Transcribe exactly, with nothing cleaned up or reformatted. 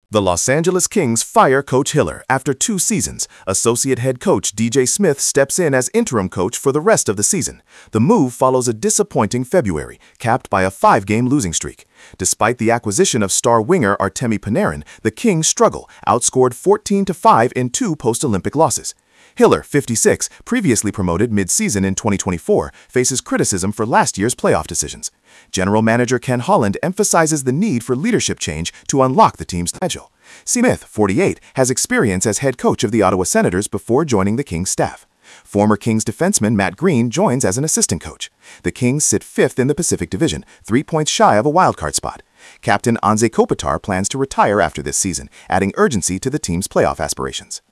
The Los Angeles Kings fire Coach Hiller after two seasons. Associate head coach D J Smith steps in as interim coach for the rest of the season. The move follows a disappointing February, capped by a five-game losing streak. Despite the acquisition of star winger Artemi Panarin, the Kings struggle, outscored fourteen to five in two post-Olympic losses. Hiller, fifty-six, previously promoted mid-season in twenty twenty-four, faces criticism for last year's playoff decisions. General manager Ken Holland emphasizes the need for leadership change to unlock the team's potential. Smith, forty-eight, has experience as head coach of the Ottawa Senators before joining the Kings staff. Former Kings defenseman Matt Green joins as an assistant coach. The Kings sit fifth in the Pacific Division, three points shy of a wildcard spot. Captain Anze Kopitar plans to retire after this season, adding urgency to the team's playoff aspirations.